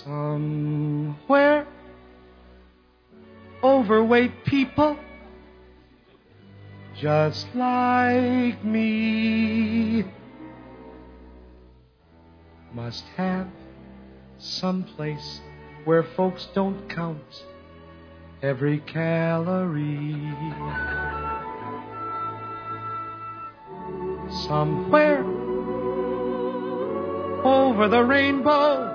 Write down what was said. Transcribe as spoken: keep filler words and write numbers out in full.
Somewhere, overweight people just like me must have some place where folks don't count every calorie. Somewhere over the rainbow,